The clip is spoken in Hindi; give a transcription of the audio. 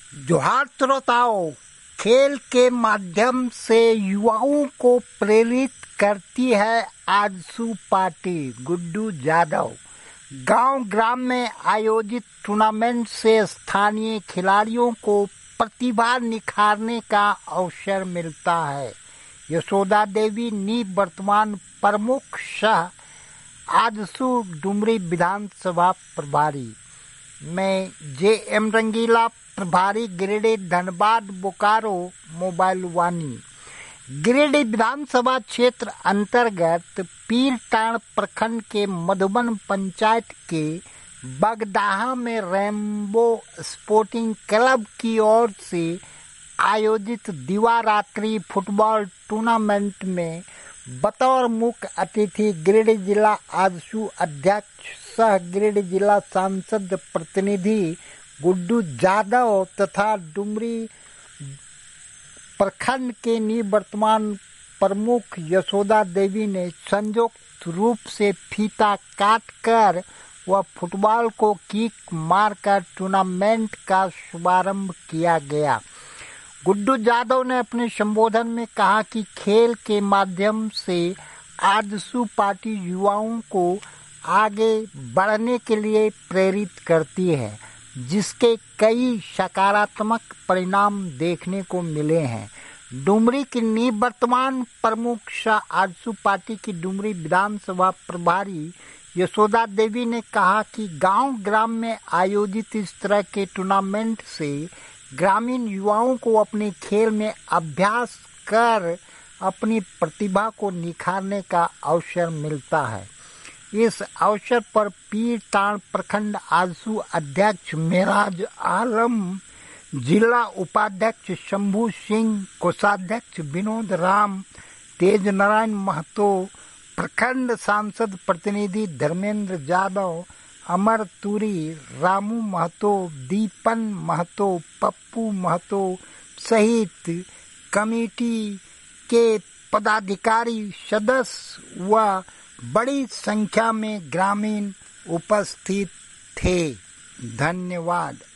जोहार श्रोताओं, खेल के माध्यम से युवाओं को प्रेरित करती है आजसू पार्टी। गुड्डू यादव गांव ग्राम में आयोजित टूर्नामेंट से स्थानीय खिलाड़ियों को प्रतिभा निखारने का अवसर मिलता है। यशोदा देवी निवर्तमान प्रमुख सह आजसू डुमरी विधानसभा प्रभारी। मैं जे.एम. रंगीला, प्रभारी गिरिडीह धनबाद बोकारो मोबाइल वानी। गिरिडीह विधानसभा क्षेत्र अंतर्गत पीरटांड़ प्रखंड के मधुबन पंचायत के बगदाहा में रेनबो स्पोर्टिंग क्लब की ओर से आयोजित दिवा-रात्रि फुटबॉल टूर्नामेंट में बतौर मुख्य अतिथि गिरिडीह जिला आजसू अध्यक्ष सह गिरिडीह जिला सांसद प्रतिनिधि गुड्डू यादव तथा डुमरी प्रखंड के निवर्तमान प्रमुख यशोदा देवी ने संयुक्त रूप से फीता काटकर व फुटबॉल को किक मारकर टूर्नामेंट का शुभारंभ किया गया। गुड्डू यादव ने अपने संबोधन में कहा कि खेल के माध्यम से आजसू पार्टी युवाओं को आगे बढ़ने के लिए प्रेरित करती है, जिसके कई सकारात्मक परिणाम देखने को मिले हैं। डुमरी की निवर्तमान प्रमुख सह आजसू पार्टी की डुमरी विधानसभा प्रभारी यशोदा देवी ने कहा कि गांव ग्राम में आयोजित इस तरह के टूर्नामेंट से ग्रामीण युवाओं को अपने खेल में अभ्यास कर अपनी प्रतिभा को निखारने का अवसर मिलता है। इस अवसर पर पीरटांड़ प्रखंड आजसू अध्यक्ष मेराज आलम, जिला उपाध्यक्ष शंभू सिंह, कोषाध्यक्ष विनोद राम, तेज नारायण महतो, प्रखंड सांसद प्रतिनिधि धर्मेंद्र यादव, अमर तुरी, रामू महतो, दीपन महतो, पप्पू महतो सहित कमेटी के पदाधिकारी, सदस्य व बड़ी संख्या में ग्रामीण उपस्थित थे। धन्यवाद।